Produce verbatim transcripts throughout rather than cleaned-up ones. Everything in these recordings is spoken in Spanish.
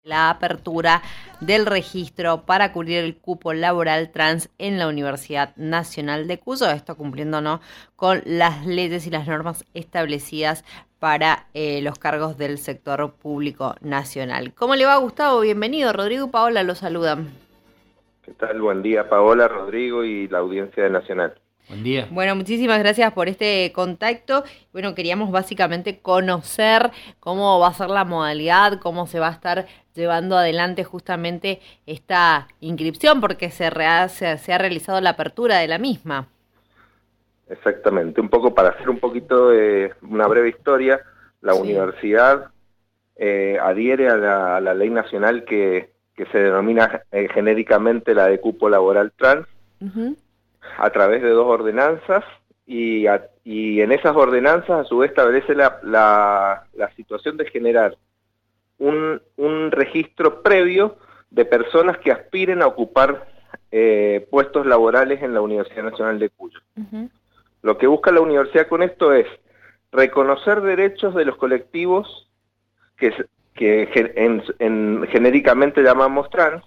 La apertura del registro para cubrir el cupo laboral trans en la Universidad Nacional de Cuyo, esto cumpliendo ¿no? con las leyes y las normas establecidas para eh, los cargos del sector público nacional. ¿Cómo le va, Gustavo? Bienvenido. Rodrigo y Paola lo saludan. ¿Qué tal? Buen día, Paola, Rodrigo y la audiencia de Nacional. Buen día. Bueno, muchísimas gracias por este contacto. Bueno, queríamos básicamente conocer cómo va a ser la modalidad, cómo se va a estar llevando adelante justamente esta inscripción, porque se, rea, se, se ha realizado la apertura de la misma. Exactamente, un poco para hacer un poquito de una breve historia, la sí. universidad eh, adhiere a la, a la ley nacional que, que se denomina eh, genéricamente la de cupo laboral trans, uh-huh. a través de dos ordenanzas, y, a, y en esas ordenanzas a su vez establece la, la, la situación de generar un, un registro previo de personas que aspiren a ocupar eh, puestos laborales en la Universidad Nacional de Cuyo. Uh-huh. Lo que busca la universidad con esto es reconocer derechos de los colectivos que, que en, en, genéricamente llamamos trans,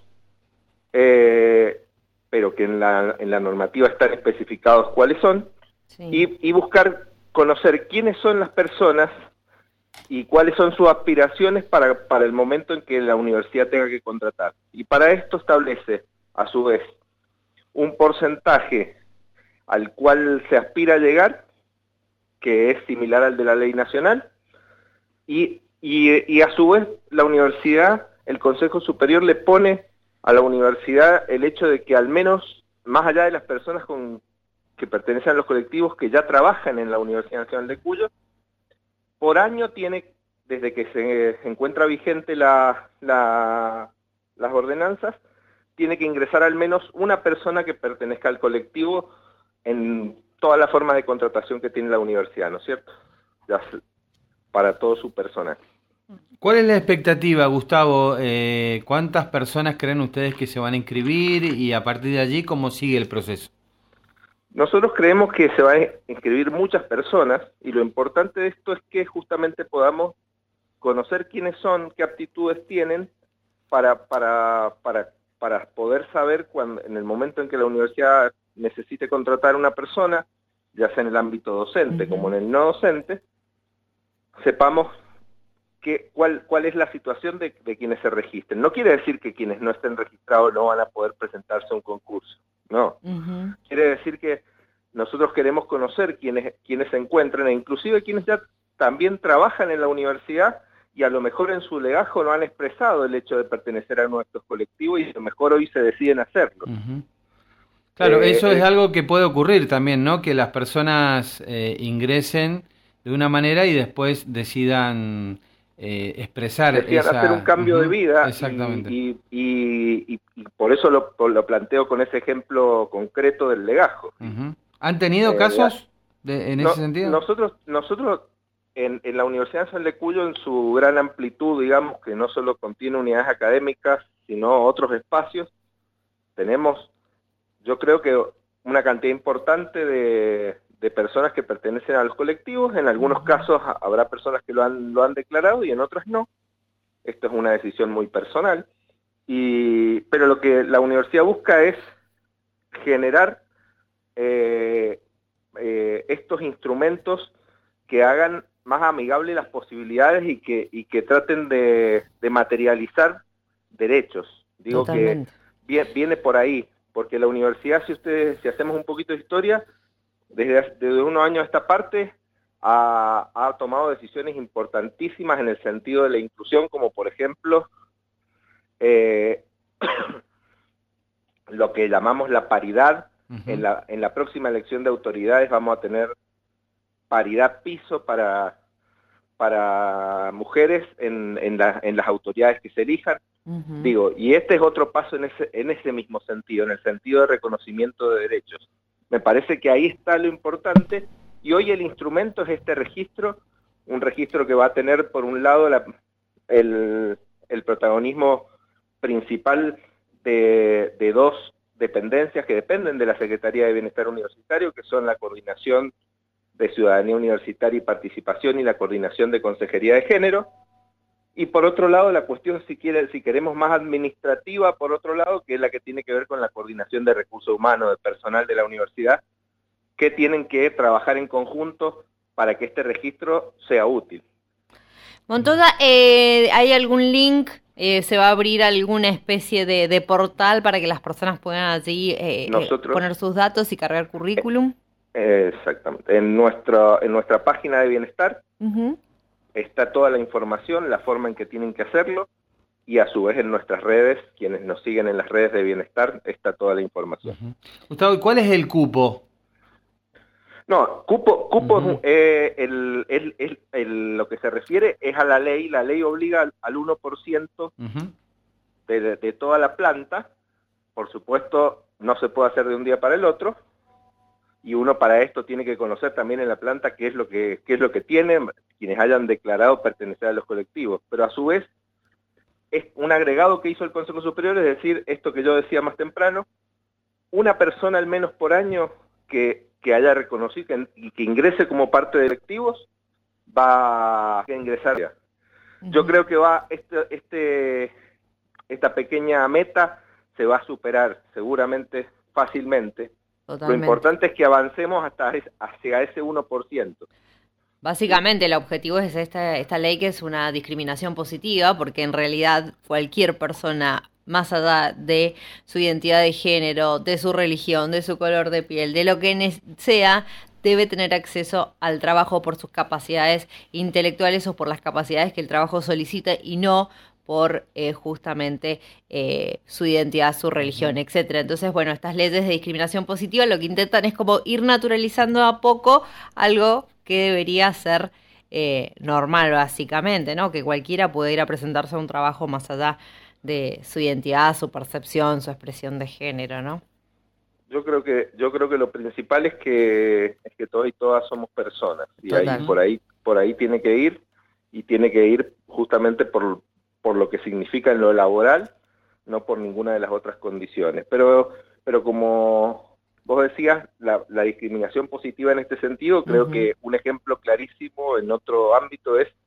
eh, pero que en la, en la normativa están especificados cuáles son, sí. y, y buscar conocer quiénes son las personas y cuáles son sus aspiraciones para, para el momento en que la universidad tenga que contratar. Y para esto establece, a su vez, un porcentaje al cual se aspira a llegar, que es similar al de la ley nacional, y, y, y a su vez la universidad, el Consejo Superior le pone a la universidad el hecho de que al menos, más allá de las personas con, que pertenecen a los colectivos que ya trabajan en la Universidad Nacional de Cuyo, por año tiene, desde que se, se encuentra vigente la, la, las ordenanzas, tiene que ingresar al menos una persona que pertenezca al colectivo en todas las formas de contratación que tiene la universidad, ¿no es cierto? Ya, para todo su personal. ¿Cuál es la expectativa, Gustavo? Eh, ¿Cuántas personas creen ustedes que se van a inscribir y a partir de allí cómo sigue el proceso? Nosotros creemos que se van a inscribir muchas personas y lo importante de esto es que justamente podamos conocer quiénes son, qué aptitudes tienen para, para, para, para poder saber cuando, en el momento en que la universidad necesite contratar a una persona, ya sea en el ámbito docente uh-huh. como en el no docente, sepamos que, cuál, cuál es la situación de, de quienes se registren. No quiere decir que quienes no estén registrados no van a poder presentarse a un concurso, no. Uh-huh. Quiere decir que nosotros queremos conocer quiénes, quiénes se encuentran, e inclusive quienes ya también trabajan en la universidad y a lo mejor en su legajo no han expresado el hecho de pertenecer a nuestros colectivos y a lo mejor hoy se deciden hacerlo. Uh-huh. Claro, eh, eso eh, es algo que puede ocurrir también, ¿no? Que las personas eh, ingresen de una manera y después decidan eh, expresar decidan esa... hacer un cambio uh-huh. de vida. Exactamente. Y, y, y, y por eso lo, lo planteo con ese ejemplo concreto del legajo. Uh-huh. ¿Han tenido eh, casos de, en no, ese sentido? Nosotros, nosotros en, en la Universidad Nacional de Cuyo, en su gran amplitud, digamos, que no solo contiene unidades académicas, sino otros espacios, tenemos... Yo creo que una cantidad importante de, de personas que pertenecen a los colectivos, en algunos casos habrá personas que lo han, lo han declarado y en otros no. Esto es una decisión muy personal. Y, pero lo que la universidad busca es generar eh, eh, estos instrumentos que hagan más amigables las posibilidades y que, y que traten de, de materializar derechos. Digo Totalmente. que viene, viene por ahí. Porque la universidad, si ustedes, si hacemos un poquito de historia, desde, desde unos años a esta parte, ha, ha tomado decisiones importantísimas en el sentido de la inclusión, como por ejemplo, eh, lo que llamamos la paridad. Uh-huh. En la, en la próxima elección de autoridades vamos a tener paridad piso para, para mujeres en, en, la, en las autoridades que se elijan. Uh-huh. Digo, y este es otro paso en ese, en ese mismo sentido, en el sentido de reconocimiento de derechos. Me parece que ahí está lo importante, y hoy el instrumento es este registro, un registro que va a tener por un lado la, el, el protagonismo principal de, de dos dependencias que dependen de la Secretaría de Bienestar Universitario, que son la Coordinación de Ciudadanía Universitaria y Participación y la Coordinación de Consejería de Género, Y por otro lado, la cuestión, si, quiere, si queremos más administrativa, por otro lado, que es la que tiene que ver con la coordinación de recursos humanos, de personal de la universidad, que tienen que trabajar en conjunto para que este registro sea útil. Montoya, eh, ¿hay algún link? Eh, ¿Se va a abrir alguna especie de, de portal para que las personas puedan allí eh, Nosotros, poner sus datos y cargar currículum? Eh, exactamente. En, nuestro, en nuestra página de bienestar, uh-huh, está toda la información, la forma en que tienen que hacerlo, y a su vez en nuestras redes, quienes nos siguen en las redes de bienestar, está toda la información. Uh-huh. Gustavo, ¿y cuál es el cupo? No, cupo, cupo uh-huh. eh, el, el, el, el, lo que se refiere es a la ley. La ley obliga al, al uno por ciento uh-huh. de, de, de toda la planta. Por supuesto, no se puede hacer de un día para el otro, y uno para esto tiene que conocer también en la planta qué es lo que, qué es lo que tienen quienes hayan declarado pertenecer a los colectivos. Pero a su vez, es un agregado que hizo el Consejo Superior, es decir, esto que yo decía más temprano, una persona al menos por año que, que haya reconocido que, y que ingrese como parte de colectivos, va a ingresar. Uh-huh. Yo creo que va este, este, esta pequeña meta se va a superar seguramente fácilmente. Totalmente. Lo importante es que avancemos hasta hacia ese uno por ciento. Básicamente el objetivo es esta, esta ley, que es una discriminación positiva, porque en realidad cualquier persona, más allá de su identidad de género, de su religión, de su color de piel, de lo que sea, debe tener acceso al trabajo por sus capacidades intelectuales o por las capacidades que el trabajo solicita, y no por eh, justamente eh, su identidad, su religión, etcétera. Entonces, bueno, estas leyes de discriminación positiva lo que intentan es como ir naturalizando a poco algo que debería ser eh, normal, básicamente, ¿no? Que cualquiera pueda ir a presentarse a un trabajo más allá de su identidad, su percepción, su expresión de género, ¿no? Yo creo que yo creo que lo principal es que es que todos y todas somos personas, y ahí, por ahí por ahí tiene que ir, y tiene que ir justamente por por lo que significa en lo laboral, no por ninguna de las otras condiciones. Pero, pero como vos decías, la, la discriminación positiva en este sentido, creo uh-huh. que un ejemplo clarísimo en otro ámbito es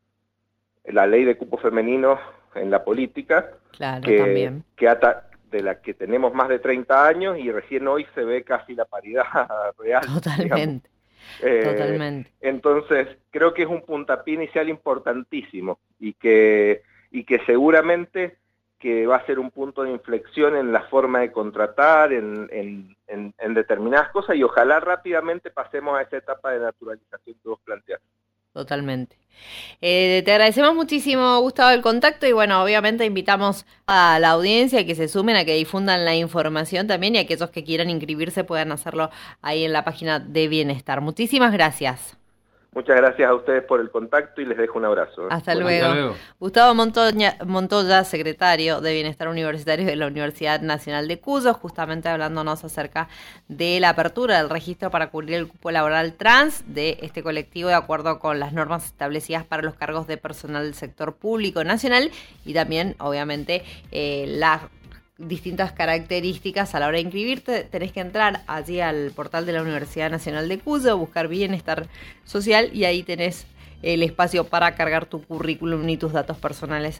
la ley de cupo femenino en la política, claro, que, también. que ata, de la que tenemos más de treinta años, y recién hoy se ve casi la paridad real. Totalmente. Eh, Totalmente. Entonces, creo que es un puntapié inicial importantísimo, y que y que seguramente que va a ser un punto de inflexión en la forma de contratar, en, en, en, en determinadas cosas, y ojalá rápidamente pasemos a esa etapa de naturalización que vos planteás. Totalmente. Eh, te agradecemos muchísimo, Gustavo, el contacto, y bueno, obviamente invitamos a la audiencia a que se sumen, a que difundan la información también, y a aquellos que quieran inscribirse puedan hacerlo ahí en la página de Bienestar. Muchísimas gracias. Muchas gracias a ustedes por el contacto y les dejo un abrazo. Hasta, bueno, luego. Hasta luego. Gustavo Montoya, Montoya, secretario de Bienestar Universitario de la Universidad Nacional de Cuyo, justamente hablándonos acerca de la apertura del registro para cubrir el cupo laboral trans de este colectivo, de acuerdo con las normas establecidas para los cargos de personal del sector público nacional, y también, obviamente, eh, las distintas características a la hora de inscribirte. Tenés que entrar allí al portal de la Universidad Nacional de Cuyo, buscar Bienestar Social, y ahí tenés el espacio para cargar tu currículum y tus datos personales